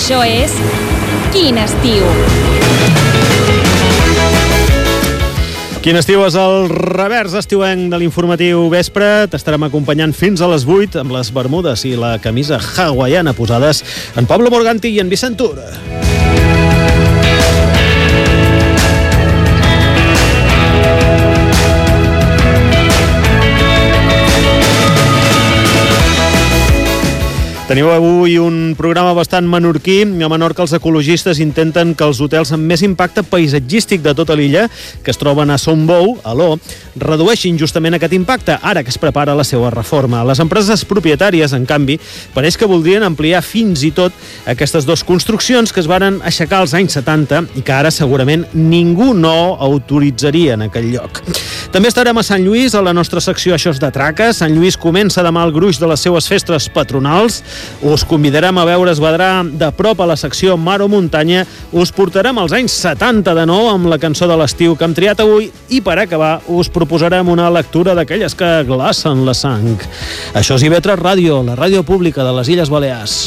Això és Quin estiu. Quin estiu és el revers estiuenc de l'informatiu vespre. T'estarem acompanyant fins a les 8 amb les bermudes i la camisa hawaiana posades en Pablo Morganti i en Vicent Tur. Teniu avui un programa bastant menorquí. A Menorca els ecologistes intenten que els hotels amb més impacte paisatgístic de tota l'illa, que es troben a Son Bou, a l'O, redueixin justament aquest impacte, ara que es prepara la seva reforma. Les empreses propietàries, en canvi, pareix que voldrien ampliar fins i tot aquestes dues construccions que es varen aixecar als anys 70 i que ara segurament ningú no autoritzaria en aquell lloc. També estarem a Sant Lluís, a la nostra secció Això és de Traca. Sant Lluís comença demà el gruix de les seues festes patronals. Us convidarem a veure Esvedrà de prop a la secció Mar o Muntanya. Us portarem als anys 70 de nou amb la cançó de l'estiu que hem triat avui i per acabar us proposarem una lectura d'aquelles que glacen la sang. Això és IB3 Ràdio, la ràdio pública de les Illes Balears.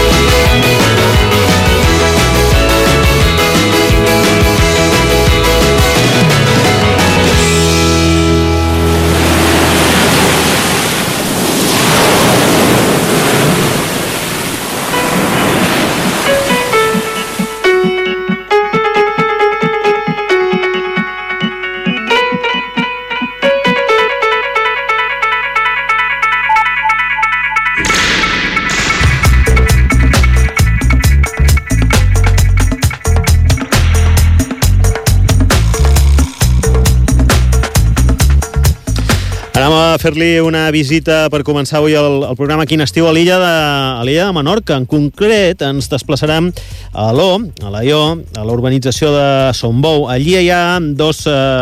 Anem a fer-li una visita per començar avui el programa Quin estiu a l'illa de Menorca. En concret, ens desplaçarem a l'O, a la IO, a la urbanització de Son Bou. Allí hi ha dos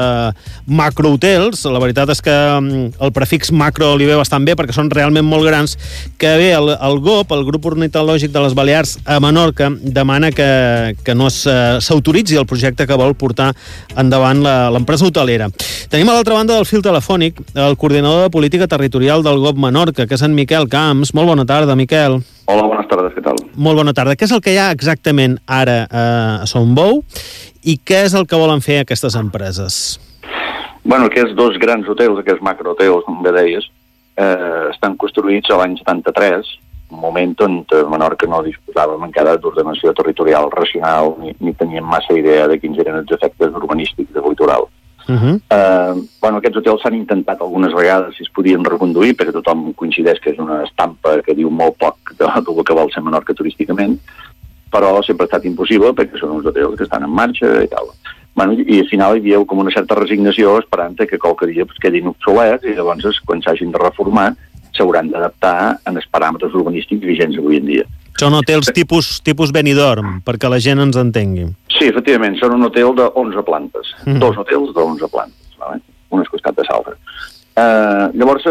macrohotels. La veritat és que el prefix macro li ve bastant bé perquè són realment molt grans, que bé, el GOP, el Grup Ornitològic de les Balears a Menorca, demana que no s'autoritzi el projecte que vol portar endavant l'empresa hotelera. Tenim a l'altra banda del fil telefònic el coordinador de política territorial del GOP Menorca, que és en Miquel Camps. Molt bona tarda, Miquel. Hola, bones tardes, què tal? Molt bona tarda. Què és el que hi ha exactament ara a Son Bou i què és el que volen fer aquestes empreses? Bueno, aquests dos grans hotels, aquests macrohotels, com bé deies, estan construïts a l'any 73, un moment on Menorca no disposàvem encara d'ordenació territorial racional ni teníem massa idea de quins eren els efectes urbanístics del litoral. Bueno, aquests hotels s'han intentat algunes vegades si es podien reconduir, perquè tothom coincideix que és una estampa que diu molt poc del que vol ser Menorca turísticament, però sempre ha estat impossible perquè són uns hotels que estan en marxa i tal. Bueno, i al final hi havia com una certa resignació esperant que qualque dia quedin obsolets i llavors quan s'hagin de reformar s'hauran d'adaptar en els paràmetres urbanístics vigents avui en dia. Són hotels tipus Benidorm, perquè la gent ens entengui. Sí, efectivament, són un hotel de 11 plantes. Dos hotels de 11 plantes, vale? Un al costat de l'altre. Llavors,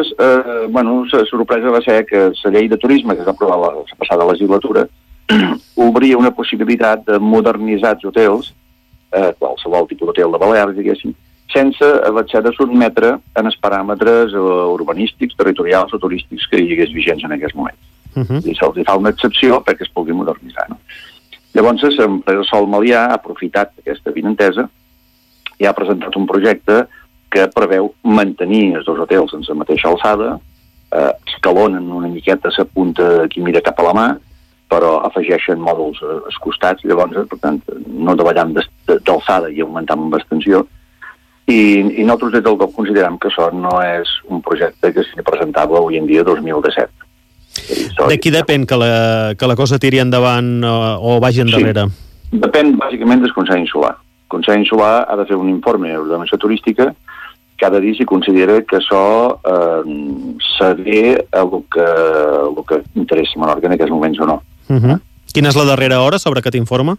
la sorpresa va ser que la llei de turisme que es va aprovar la passada legislatura obria una possibilitat de modernitzar els hotels, qualsevol tipus d'hotel de Balears, diguéssim, sense haver de sotmetre en els paràmetres urbanístics, territorials o turístics que hi hagués vigents en aquest moment. I se'ls fa una excepció perquè es pugui modernitzar. No? Llavors, l'empresa Sol Melià ha aprofitat aquesta avinentesa i ha presentat un projecte que preveu mantenir els dos hotels en la mateixa alçada, escalonen una miqueta la punta qui mira cap a la mà, però afegeixen mòduls als costats, llavors, per tant, no davallant d'alçada i augmentant amb extensió. I nosaltres des del GOP considerem que això no és un projecte que s'hi presentava avui en dia 2017. De qui depèn que la cosa tiri endavant o vagi endarrere? Sí, depèn bàsicament del Consell Insular. El Consell Insular ha de fer un informe d'ordenació turística que ha de dir si considera que això s'adé a el que interessa Menorca en aquests moments o no. Quina és la darrera hora sobre aquest informe?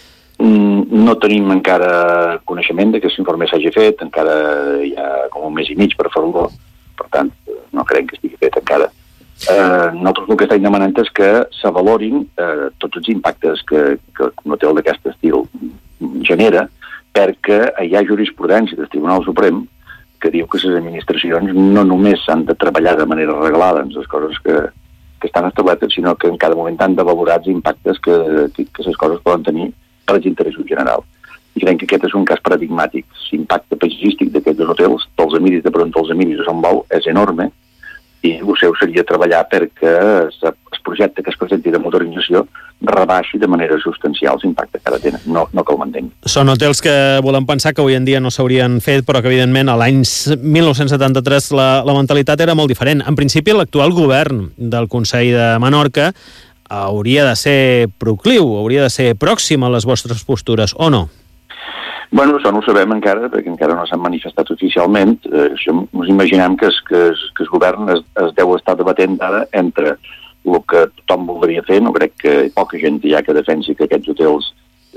No tenim encara coneixement de que aquest informe s'hagi fet, encara hi ha com un mes i mig per fer-lo, per tant, no crec que estigui fet encara. Nosaltres el que estem demanant és que se valorin tots els impactes que un hotel d'aquest estil genera, perquè hi ha jurisprudència del Tribunal Suprem que diu que les administracions no només han de treballar de manera reglada en les coses que que estan establertes, sinó que en cada moment han de valorar els impactes que les coses poden tenir per als interessos generals. I crec que aquest és un cas paradigmàtic. L'impacte paisatgístic d'aquests dos hotels, dels Emiris de Pronto, els Emiris de Sant Bou, és enorme, i el seu seria treballar perquè el projecte que es presenti de modernització rebaixi de manera substancial l'impacte que ara tenen, no que el mantengui. Són hotels que volem pensar que avui en dia no s'haurien fet, però que evidentment a l'any 1973 la mentalitat era molt diferent. En principi, l'actual govern del Consell de Menorca hauria de ser procliu, hauria de ser pròxim a les vostres postures, o no? Bueno, això no ho sabem encara, perquè encara no s'han manifestat oficialment. Això ens imaginem que el govern es deu estar debatent ara entre el que tothom voldria fer. No crec que poca gent hi ha que defensi que aquests hotels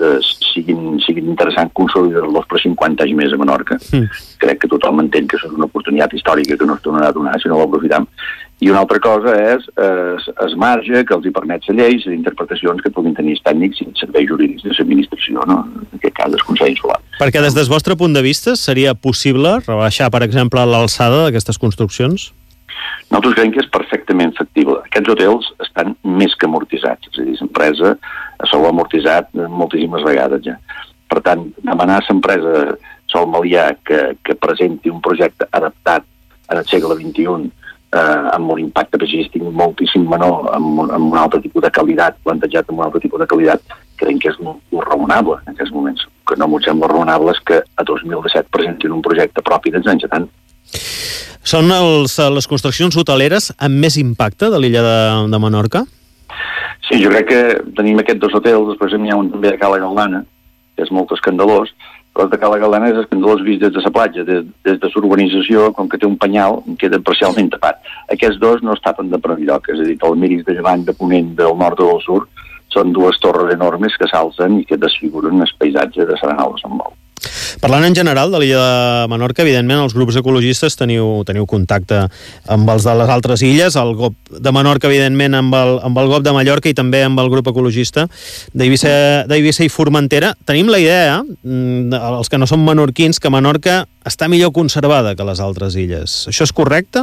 siguin interessants consolidar-los per 50 anys més a Menorca. Crec que tothom entén que això és una oportunitat històrica que no es tornarà a donar si no l'aprofitam. I una altra cosa és el marge que els hi permet la llei, les interpretacions que puguin tenir els tècnics i els serveis jurídics de l'administració, no? En aquest cas, el Consell Insular. Perquè des del vostre punt de vista seria possible rebaixar, per exemple, l'alçada d'aquestes construccions? Nosaltres creiem que és perfectament factible. Aquests hotels estan més que amortitzats. És a dir, l'empresa s'ho ha amortitzat moltíssimes vegades ja. Per tant, demanar a l'empresa Sol Melià que presenti un projecte adaptat al segle XXI amb un impacte paisatgístic moltíssim menor, amb un altre tipus de qualitat, plantejat amb un altre tipus de qualitat, creiem que és molt raonable en aquests moments. Que no m'ho sembla raonable és que a 2017 presentin un projecte propi dels anys 70. Són les construccions hoteleres amb més impacte de l'illa de Menorca? Sí, jo crec que tenim aquests dos hotels, després n'hi ha un també de Cala Galdana, que és molt escandalós, però el de Cala Galdana és escandalós vist des de la platja, des de l'urbanització, com que té un penyal, queda parcialment tapat. Aquests dos no es tapen de per enlloc, és a dir, que el Miris de llevant, de ponent, del nord o del sud, són dues torres enormes que s'alcen i que desfiguren el paisatge de Serenal de Sant Bou. Parlant en general de l'illa de Menorca, evidentment els grups ecologistes teniu contacte amb els de les altres illes, el GOP de Menorca evidentment amb el GOP de Mallorca i també amb el grup ecologista d'Eivissa i Formentera. Tenim la idea, els que no som menorquins, que Menorca està millor conservada que les altres illes. Això és correcte?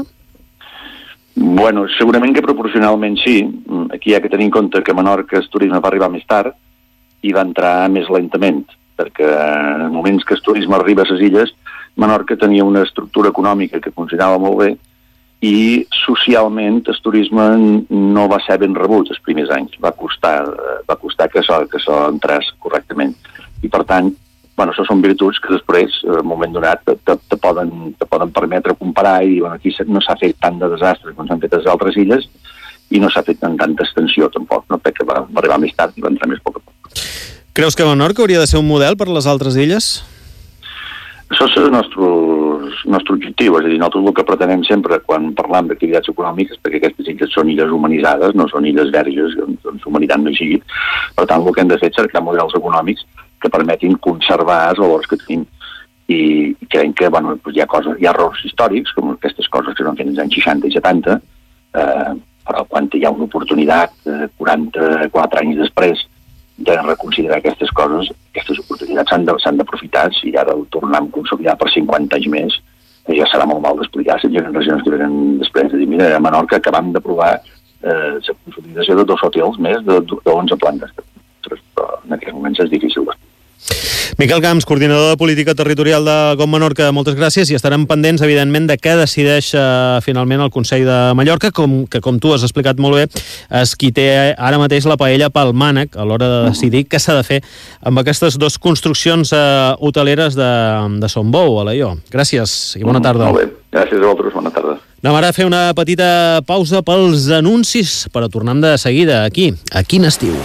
Bueno, segurament que proporcionalment sí. Aquí hi ha que tenir en compte que a Menorca el turisme va arribar més tard i va entrar més lentament, perquè en moments que el turisme arriba a les illes, Menorca tenia una estructura econòmica que funcionava molt bé i socialment el turisme no va ser ben rebut els primers anys. Va costar que això entrés correctament. I per tant, bueno, això són virtuts que després, en un moment donat, te poden permetre comparar i dir, bueno, aquí no s'ha fet tant de desastres com s'han fet a les altres illes i no s'ha fet tanta extensió tampoc, no? Perquè va arribar més tard i va entrar més poc a poc. Creus que Menorca hauria de ser un model per les altres illes? Això és el nostre objectiu, és a dir, nosaltres el que pretenem sempre quan parlam d'activitats econòmiques, perquè aquestes illes són illes humanitzades, no són illes verges, on l'humanitat no hi sigui. Per tant, el que hem de fer és cercar models econòmics que permetin conservar els valors que tenim. I creiem que bueno, hi ha errors històrics, com aquestes coses que es van fer als anys 60 i 70, però quan hi ha una oportunitat, 44 anys després, de reconsiderar aquestes coses, aquestes oportunitats s'han d'aprofitar. Si ara ho tornem a consolidar per 50 anys més, ja serà molt mal d'explicar a les generacions que venen després de dir, mira, a Menorca acabam d'aprovar la consolidació de 2 hotels més de 11 plantes. Però en aquests moments és difícil d'explicar. Miquel Camps, coordinador de política territorial de GOP Menorca, moltes gràcies i estarem pendents, evidentment, de què decideix finalment el Consell de Mallorca, que com tu has explicat molt bé, és qui té ara mateix la paella pel mànec a l'hora de decidir què s'ha de fer amb aquestes 2 construccions hoteleres de Son Bou, a l'Aió. Gràcies i bona tarda. Molt bé, gràcies a vosaltres, bona tarda. Anem ara a fer una petita pausa pels anuncis, però tornem de seguida aquí, a Quin Estiu.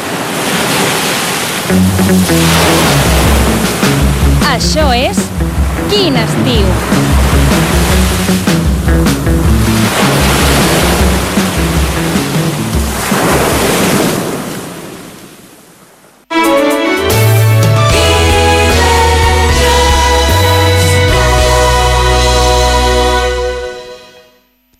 Això és Quin Estiu.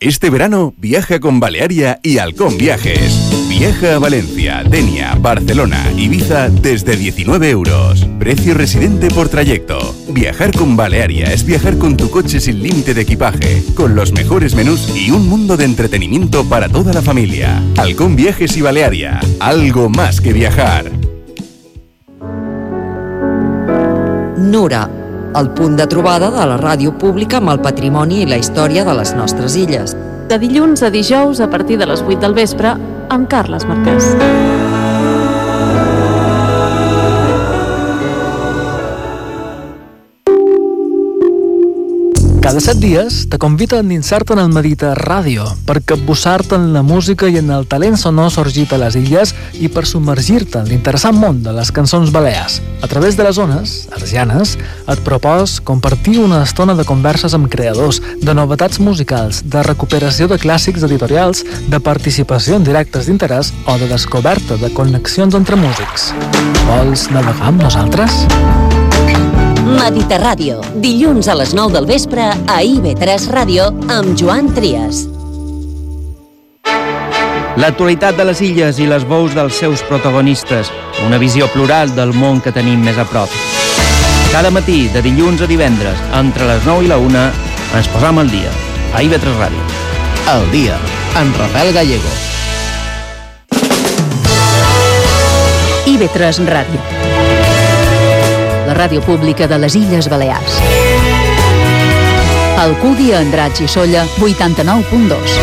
Este verano viaja con Balearia y Halcón Viajes. Viaja a Valencia, Denia, Barcelona, Ibiza desde 19 euros. Precio residente por trayecto. Viajar con Balearia es viajar con tu coche sin límite de equipaje, con los mejores menús y un mundo de entretenimiento para toda la familia. Halcón Viajes y Balearia. Algo más que viajar. Nura, el punt de trobada de la ràdio pública amb el patrimoni i la història de les nostres illes. De dilluns a dijous a partir de les 8 del vespre amb Carles Marquès. Cada 7 dies te convida a endinsar-te en el Mediterràdio per capbussar-te en la música i en el talent sonor sorgit a les illes i per submergir-te en l'interessant món de les cançons balears. A través de les ones arsianes et propòs compartir una estona de converses amb creadors, de novetats musicals, de recuperació de clàssics editorials, de participació en directes d'interès o de descoberta de connexions entre músics. Vols navegar amb nosaltres? Mediterràdio, dilluns a les 9 del vespre a IB3 Ràdio amb Joan Trias. L'actualitat de les illes i les veus dels seus protagonistes, una visió plural del món que tenim més a prop. Cada matí, de dilluns a divendres, entre les 9 i la 1, ens posam al dia, a IB3 Ràdio. El dia, amb Rafael Gallego. IB3 Ràdio. La ràdio pública de les Illes Balears. Alcúdia, Andratx i Sóller, 89.2.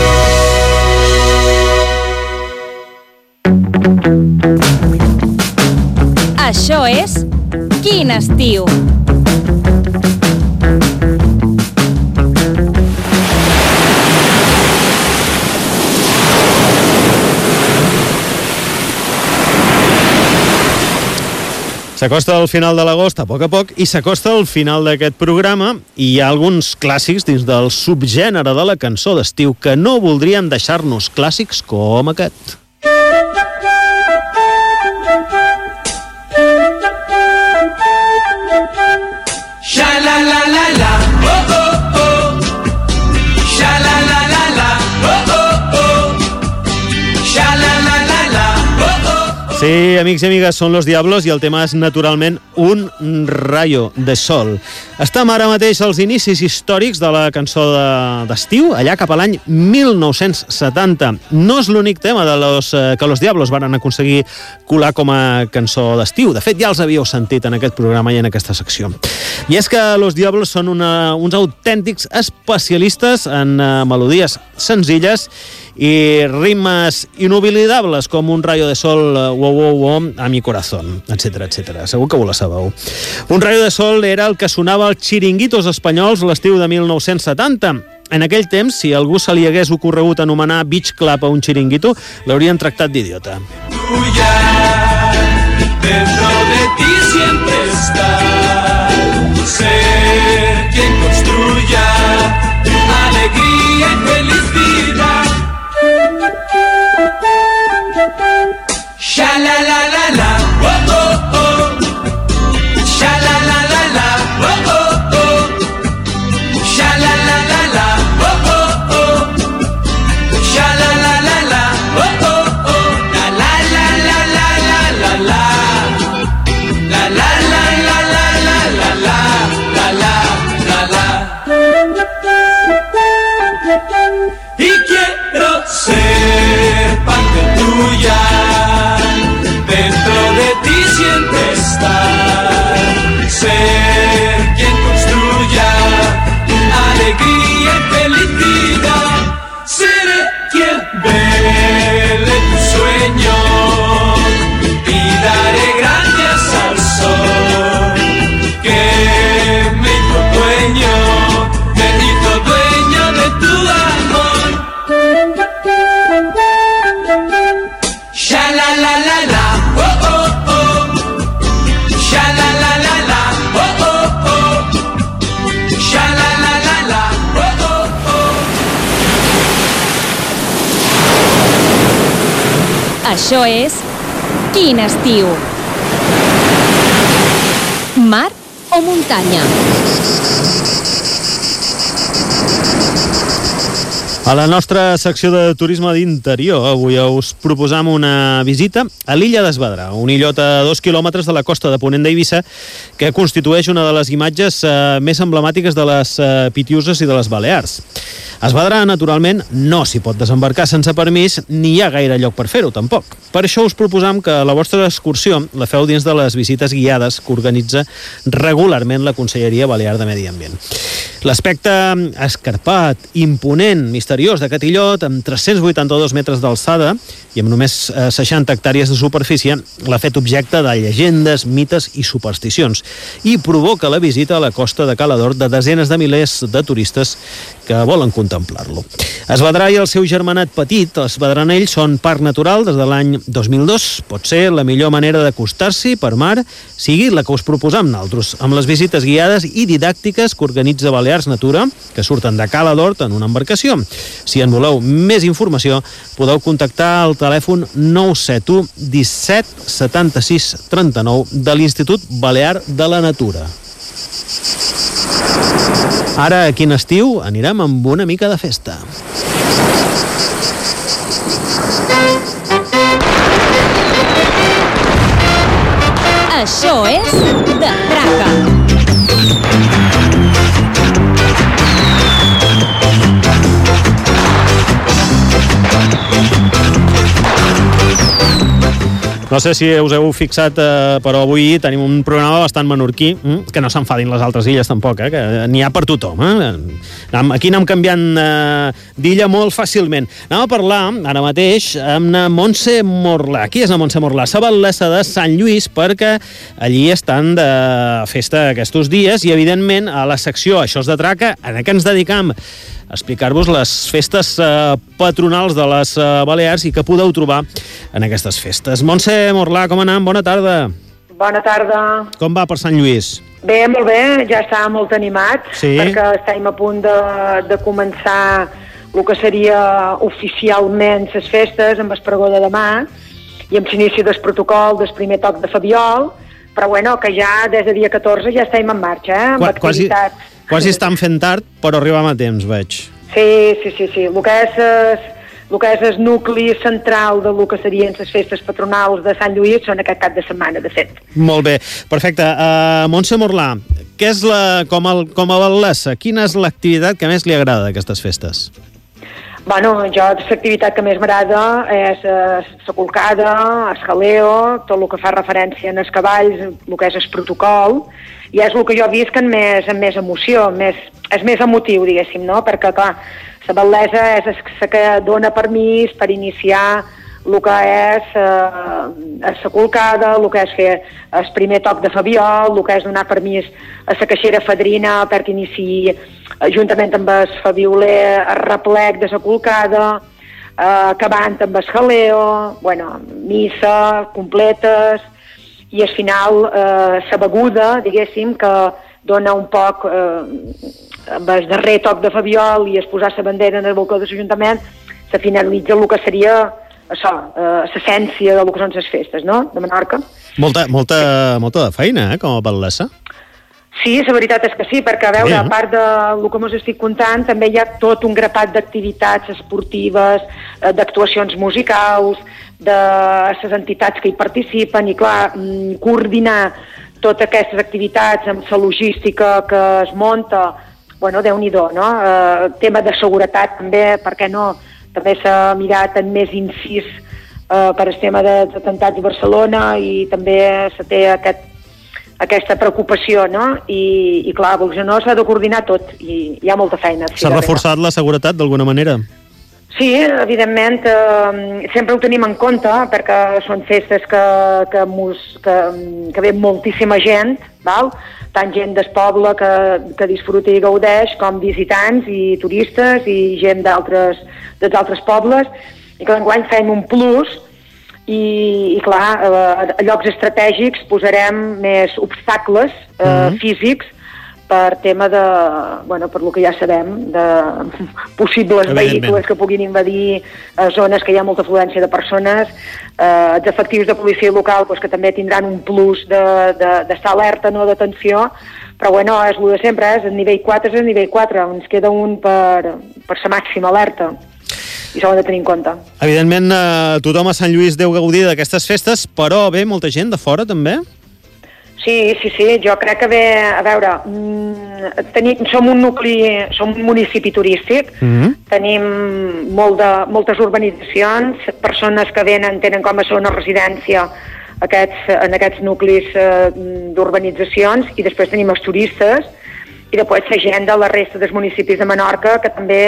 Això és Quin estiu. S'acosta el final de l'agost a poc, i s'acosta el final d'aquest programa, i hi ha alguns clàssics dins del subgènere de la cançó d'estiu que no voldríem deixar-nos, clàssics com aquest. Sha-la-la-la-la, oh, oh, oh. Sha-la-la-la-la, oh, oh, oh. Sha-la-la-la-la, oh, oh, oh. Sí, amics i amigues, són Los Diablos i el tema és, naturalment, Un rayo de sol. Estem ara mateix als inicis històrics de la cançó d'estiu, allà cap a l'any 1970. No és l'únic tema que Los Diablos van aconseguir colar com a cançó d'estiu. De fet, ja els havíeu sentit en aquest programa i en aquesta secció. I és que Los Diablos són uns autèntics especialistes en melodies senzilles i ritmes inoblidables com Un rayo de sol, wow, wow, wow, a mi corazón, etc, etc. Segur que ho la sabeu. Un rayo de sol era el que sonava als xiringuitos espanyols l'estiu de 1970. En aquell temps, si algú se li hagués ocorregut anomenar Beach Club a un xiringuito, l'haurien tractat d'idiota. Tuya, dentro de ti siempre está ser quien construya alegría y felicidad. Sha-la-la-la-la, oh, oh, oh. Sha-la-la-la-la, oh, oh, oh. Sha-la-la-la-la, oh, oh, oh. Sha-la-la-la-la, oh, oh, oh. La-la-la-la-la-la-la. La-la-la-la-la-la-la-la-la. Y quiero ser parte tuya. Dentro de ti siempre estar, ser quien construya alegría y felicidad. Seré quien vele tus sueños y daré gracias al sol que me hizo dueño de tu amor. Sha-la-la-la-la. Això és Quin estiu. Mar o muntanya? A la nostra secció de turisme d'interior, avui us proposam una visita a l'illa d'Esvedra, un illot a 2 quilòmetres de la costa de Ponent d'Eivissa, que constitueix una de les imatges més emblemàtiques de les Pitiüses i de les Balears. A Esvedra, naturalment, no s'hi pot desembarcar sense permís, ni hi ha gaire lloc per fer-ho, tampoc. Per això us proposam que la vostra excursió la feu dins de les visites guiades que organitza regularment la Conselleria Balear de Medi Ambient. L'aspecte escarpat, imponent, misteriós d'aquest illot, amb 382 metres d'alçada i amb només 60 hectàrees de superfície, l'ha fet objecte de llegendes, mites i supersticions, i provoca la visita a la costa de Cala d'Hort de desenes de milers de turistes que volen contemplar-lo. Esvedrà i el seu germanat petit, els Vedranells, són parc natural des de l'any 2002. Pot ser la millor manera d'acostar-s'hi per mar, sigui la que us proposam nosaltres, amb les visites guiades i didàctiques que organitza Balears Natura, que surten de Cala d'Hort en una embarcació. Si en voleu més informació, podeu contactar al telèfon 971 17 76 39 de l'Institut Balear de la Natura. Ara, a quin estiu, anirem amb una mica de festa. Això és de Traca. No sé si us heu fixat, però avui tenim un programa bastant menorquí, que no s'enfadin les altres illes tampoc, que n'hi ha per tothom. Aquí anem canviant d'illa molt fàcilment. Anem a parlar, ara mateix, amb la Montse Morlà. Qui és la Montse Morlà? Sabatlessa de Sant Lluís, perquè allí estan de festa aquests dies i, evidentment, a la secció Això és de Traca, en què ens dedicam a explicar-vos les festes patronals de les Balears i que podeu trobar en aquestes festes. Montse Morlà, com anem? Bona tarda. Bona tarda. Com va per Sant Lluís? Bé, molt bé, ja està molt animat, sí, perquè estem a punt de començar el que seria oficialment les festes amb el pregó de demà i amb l'inici del protocol del primer toc de Fabiol, però bueno, que ja des del dia 14 ja estem en marxa, amb activitats. Quasi estan fent tard, però arribem a temps, veig. Sí. El que és el nucli central del que serien les festes patronals de Sant Lluís són aquest cap de setmana, de fet. Molt bé, perfecte. Montse Morlà, què és com a batlessa, quina és l'activitat que més li agrada d'aquestes festes? Bueno, l'activitat que més m'agrada és la colcada, el jaleo, tot el que fa referència als cavalls, el que és el protocol, i és el que jo visc amb més emoció, és més emotiu, diguéssim, no? Perquè, clar, la batlessa és la que dona permís per iniciar el que és la colcada, el que és fer el primer toc de Fabiol, el que és donar permís a la caixera fadrina perquè iniciï, juntament amb el fabioler, el replec de la colcada, acabant amb el jaleo, missa, completes, i al final la beguda, diguéssim, que dona un poc amb el darrer toc de Fabiol i es posar la bandera en el balcó de l'Ajuntament, se finalitza el que seria això, l'essència del que són les festes, no?, de Menorca. Molta de feina, com a batlessa. Sí, la veritat és que sí, perquè, a veure, a part del que us estic contant, també hi ha tot un grapat d'activitats esportives, d'actuacions musicals, de les entitats que hi participen, i clar, coordinar totes aquestes activitats amb la logística que es munta, Déu-n'hi-do, no? Tema de seguretat també, per què no? També s'ha mirat en més incís per el tema d'atemptats a Barcelona i també se té aquesta preocupació, no? I clar, no s'ha de coordinar tot i hi ha molta feina. S'ha reforçat la seguretat d'alguna manera? Sí, evidentment, sempre ho tenim en compte perquè són festes que ve moltíssima gent, val? Tant gent del poble que disfruta i gaudeix com visitants i turistes i gent dels altres pobles, i que enguany fem un plus i clar, a llocs estratègics posarem més obstacles físics per tema de, per lo que ja sabem, de possibles vehicles que puguin invadir zones que hi ha molta afluència de persones, els efectius de policia local que també tindran un plus d'estar alerta, no d'atenció, Però bueno, és el de sempre, és el nivell 4, és el nivell 4, ens queda un per la màxima alerta. I això ho hem de tenir en compte. Evidentment, tothom a Sant Lluís deu gaudir d'aquestes festes, però ve molta gent de fora, també? Sí, jo crec que ve, a veure, som un municipi turístic, tenim moltes urbanitzacions, persones que tenen com a segona residència en aquests nuclis d'urbanitzacions, i després tenim els turistes, i després la gent de la resta dels municipis de Menorca, que també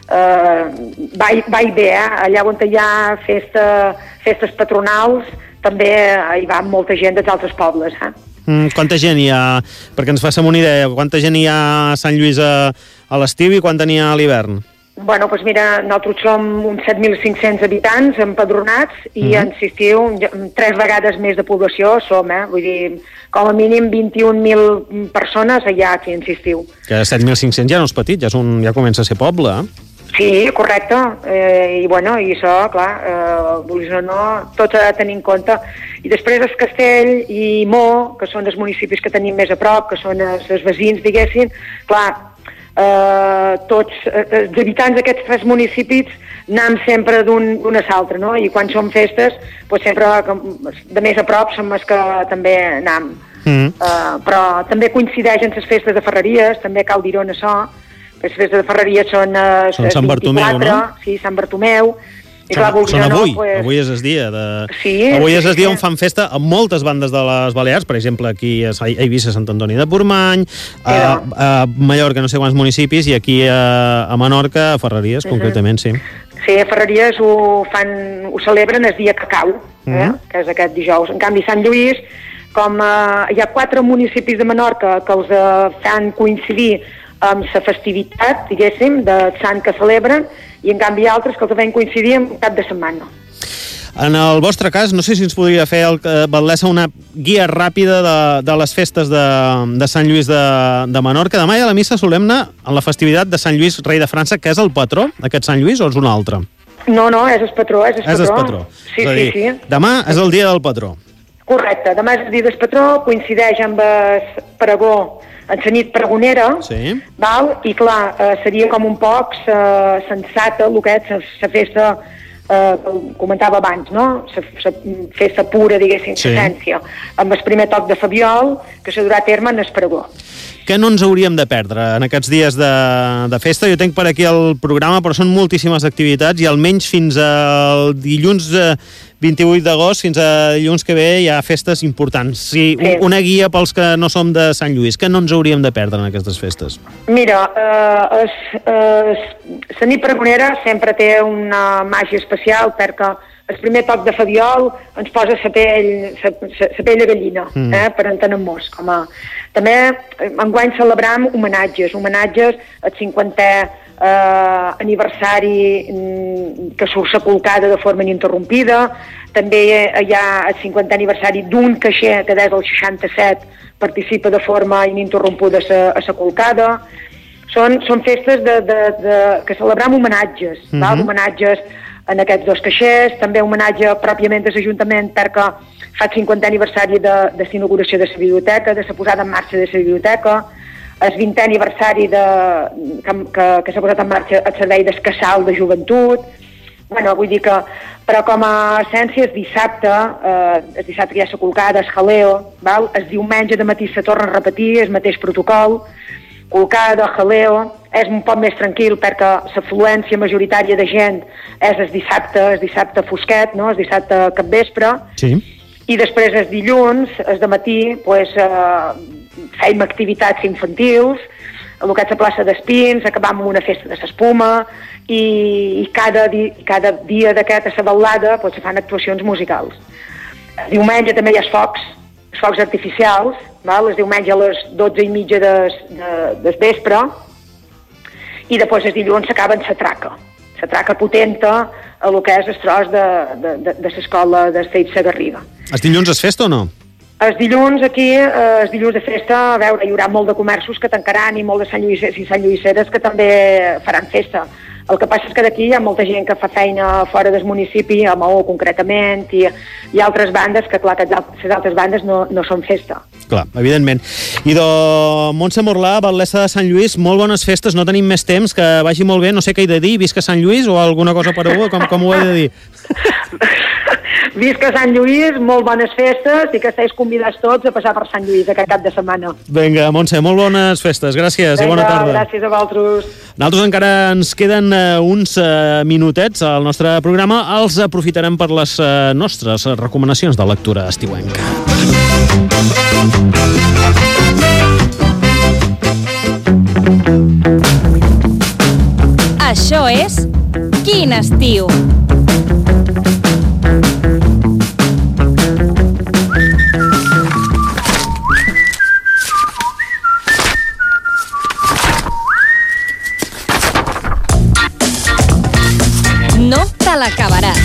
va i ve, allà on hi ha festes patronals, també hi va molta gent dels altres pobles. Quanta gent hi ha, perquè ens faci una idea, quanta gent hi ha a Sant Lluís a l'estiu i quanta n'hi ha a l'hivern? Bueno, doncs mira, nosaltres som uns 7.500 habitants empadronats i en estiu 3 vegades més de població som, vull dir, com a mínim 21.000 persones allà aquí en estiu. Que 7.500 ja no és petit, ja comença a ser poble, Sí, correcte, i bueno, i això, clar, vulguis o no, tot s'ha de tenir en compte. I després el Castell i Mo, que són els municipis que tenim més a prop, que són els veïns, diguéssim, clar, tots els habitants d'aquests 3 municipis anem sempre d'un a l'altre, no? I quan són festes, doncs sempre de més a prop som els que també anem. Però també coincideixen les festes de Ferreries, també cal dir-ho en això. Les festes de Ferreries són Sant Bartomeu, no? Sí, Sant Bartomeu. I clar, són avui, avui és el dia. Avui és el dia on fan festa a moltes bandes de les Balears, per exemple, aquí a Eivissa, Sant Antoni de Portmany, a Mallorca, no sé quants municipis, i aquí a Menorca, a Ferreries, concretament, sí. Sí, a Ferreries ho celebren el dia Cacau, que és aquest dijous. En canvi, Sant Lluís, com hi ha 4 municipis de Menorca que els fan coincidir amb la festivitat, diguéssim, de sant que celebren, i en canvi altres que els van coincidir en cap de setmana. En el vostre cas, no sé si ens podria fer Batlessa una guia ràpida de les festes de Sant Lluís de Menorca. Demà hi ha la missa solemne en la festivitat de Sant Lluís, rei de França, que és el patró, aquest Sant Lluís, o és un altre? No, és el patró, és el patró. Sí. Demà és el dia del patró. Correcte, demà és el dia del patró, coincideix amb el pregó, en la nit pregonera, i clar, seria com un poc sensata el que és la festa que comentava abans, no? La festa pura, diguéssim, essència, amb el primer toc de Fabiol que s'ha durà a terme en el pregó. Què no ens hauríem de perdre en aquests dies de festa? Jo tenc per aquí el programa, però són moltíssimes activitats i almenys fins al dilluns 28 d'agost, fins a dilluns que ve, hi ha festes importants. Sí, una guia pels que no som de Sant Lluís. Què no ens hauríem de perdre en aquestes festes? Mira, la nit pregonera sempre té una màgia especial perquè el primer toc de Fabiol ens posa la pell de gallina, per entenem-nos. També enguany celebrem homenatges al 50è aniversari que surt sepultada de forma ininterrompida. També hi ha el 50è aniversari d'un caixer que des del 67 participa de forma ininterrompuda a sepultada. Són festes que celebrem homenatges, homenatges en aquests 2 caixers, també homenatge pròpiament de l'Ajuntament perquè fa el 50è aniversari de l'inauguració de la biblioteca, de la posada en marxa de la biblioteca, el 20è aniversari que s'ha posat en marxa el servei del casal de joventut. Bueno, vull dir que, però com a essència, el dissabte que hi ha la colcada, el jaleo, el diumenge de matí se torna a repetir el mateix protocol, colcada, jaleo, és un poc més tranquil perquè l'afluència majoritària de gent és el dissabte fosquet, no? El dissabte capvespre, i després el dilluns, el de matí, fèiem activitats infantils, el que és la plaça d'Espins, acabam amb una festa de l'espuma, i cada dia d'aquesta saballada se fan actuacions musicals. El diumenge també hi ha els focs artificials, el diumenge a les 12:30 del vespre, i després el dilluns s'acaba en la traca potenta a el que és el tros de l'escola d'Esteig Garriga. Els dilluns és festa o no? Els dilluns aquí, els dilluns de festa, a veure, hi haurà molt de comerços que tancaran i molt de Sant Lluïsseres que també faran festa. El que passa és que d'aquí hi ha molta gent que fa feina fora del municipi, a Maó concretament, i altres bandes que, clar, que les altres bandes no són festa. Clar, evidentment. I de Montse Morlà, batlessa de Sant Lluís, molt bones festes, no tenim més temps, que vagi molt bé, no sé què he de dir, visca Sant Lluís o alguna cosa per a com ho he de dir? Visca Sant Lluís, molt bones festes i que esteu convidats tots a passar per Sant Lluís aquest cap de setmana. Vinga, Montse, molt bones festes, gràcies. Vinga, i bona tarda. Gràcies a vosaltres. Nosaltres encara ens queden uns minutets al nostre programa, els aprofitarem per les nostres recomanacions de lectura estiuenca. Això és Quin estiu? No te l'acabaràs.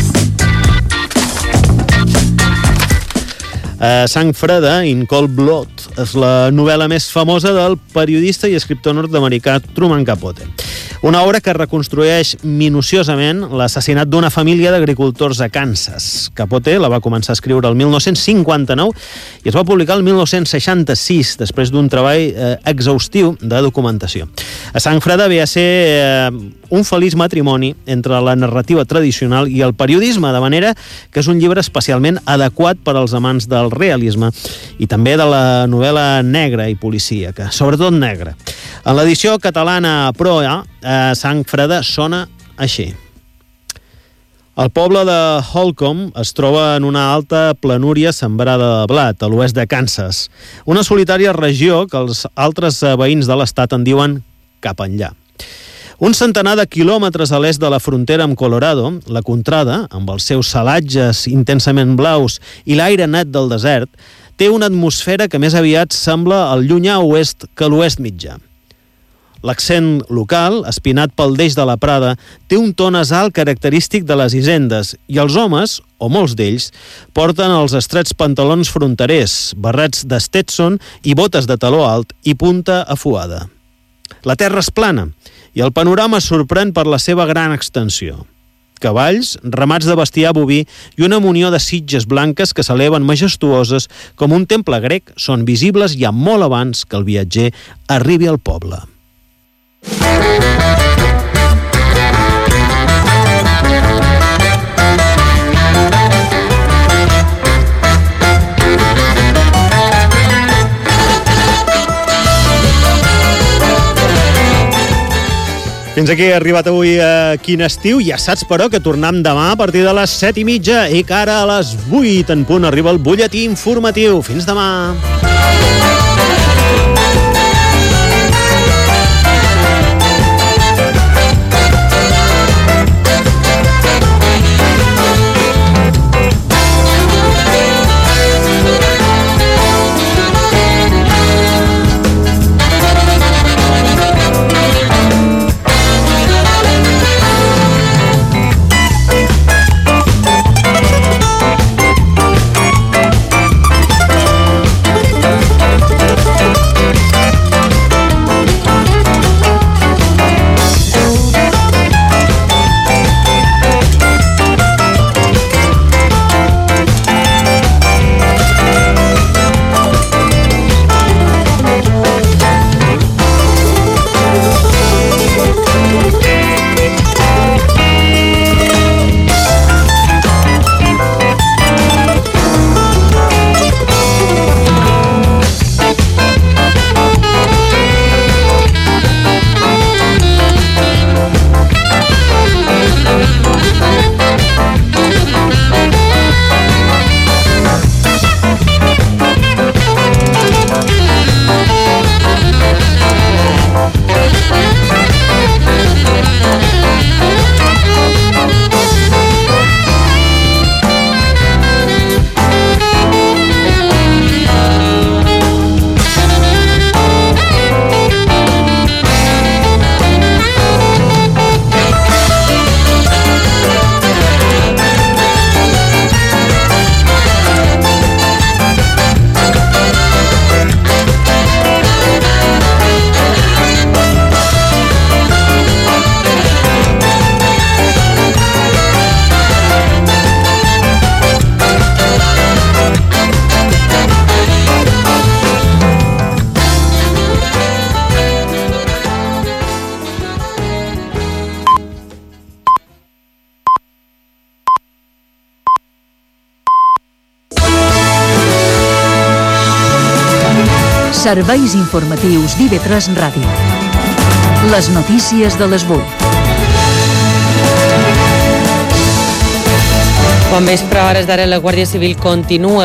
Sang freda, In Cold Blood, és la novel·la més famosa del periodista i escriptor nord-americà Truman Capote. Una obra que reconstrueix minuciosament l'assassinat d'una família d'agricultors a Kansas. Capote la va començar a escriure el 1959 i es va publicar el 1966, després d'un treball exhaustiu de documentació. A Sang freda ve a ser un feliç matrimoni entre la narrativa tradicional i el periodisme, de manera que és un llibre especialment adequat per als amants del realisme i també de la novel·la negra i policíaca, sobretot negra. En l'edició catalana Proa, Sang freda sona així. El poble de Holcomb es troba en una alta planúria sembrada de blat, a l'oest de Kansas, una solitària regió que els altres veïns de l'estat en diuen cap enllà. Un centenar de quilòmetres a l'est de la frontera amb Colorado, la contrada, amb els seus salatges intensament blaus i l'aire net del desert, té una atmosfera que més aviat sembla el llunyà oest que l'oest mitjà. L'accent local, espinat pel deix de la Prada, té un to nasal característic de les hisendes i els homes, o molts d'ells, porten els estrets pantalons fronterers, barrets de Stetson i botes de taló alt i punta afuada. La terra és plana i el panorama sorprèn per la seva gran extensió. Cavalls, ramats de bestiar boví i una munió de sitges blanques que s'eleven majestuoses com un temple grec són visibles ja molt abans que el viatger arribi al poble. Fins aquí ha arribat avui Quin estiu. Ja saps, però, que tornem demà a partir de les 7:30 i que ara a les 8 en punt arriba el butlletí informatiu. Fins demà. Serveis informatius d'IV3 Ràdio. Les notícies de les 8. Bon vespre, a hores d'ara la Guàrdia Civil continua